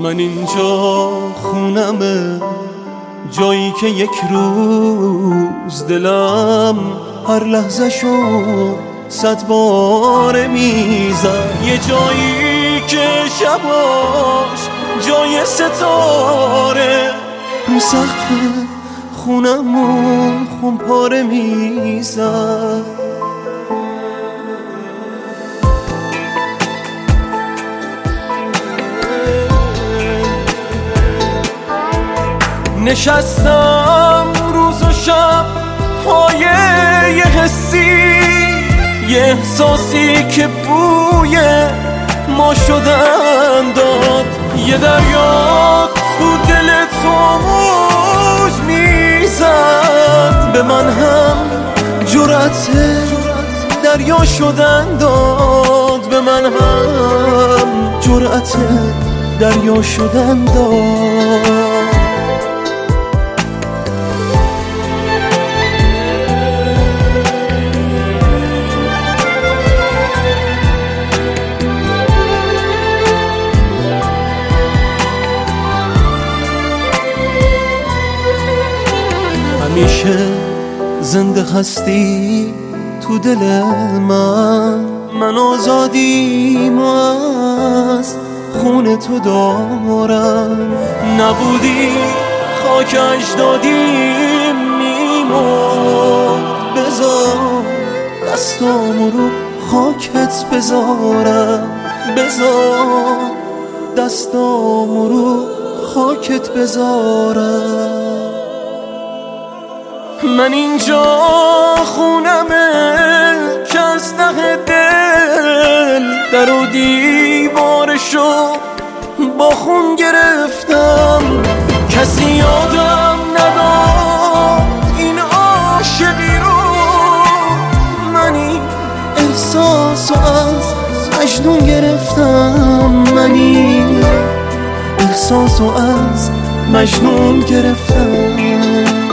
من اینجا خونمه، جایی که یک روز دلم هر لحظه شو 100 بار میزد. یه جایی که شباش جای ستاره، رو سقف خونمون خمپاره میزد. نشستم روز و شب پای یه حسی، یه احساسی که بوی ما شدن داد. یه دریا تو دل تو موج میزد، به من هم جرأت دریا شدن داد. به من هم جرأت دریا شدن داد. همیشه زنده هستی تو دل من آزادیم از خون تو دارم. نبودی خاک اجدادیم میمرد، بذار دستامو رو خاکت بذارم، بذار دستامو رو خاکت بذارم. من اینجا خونمه که از ته دل در و دیوارشو با خون گرفتم. کسی یادم نداد این عاشقی رو، من این احساسو از مجنون گرفتم. من این احساسو از مجنون گرفتم.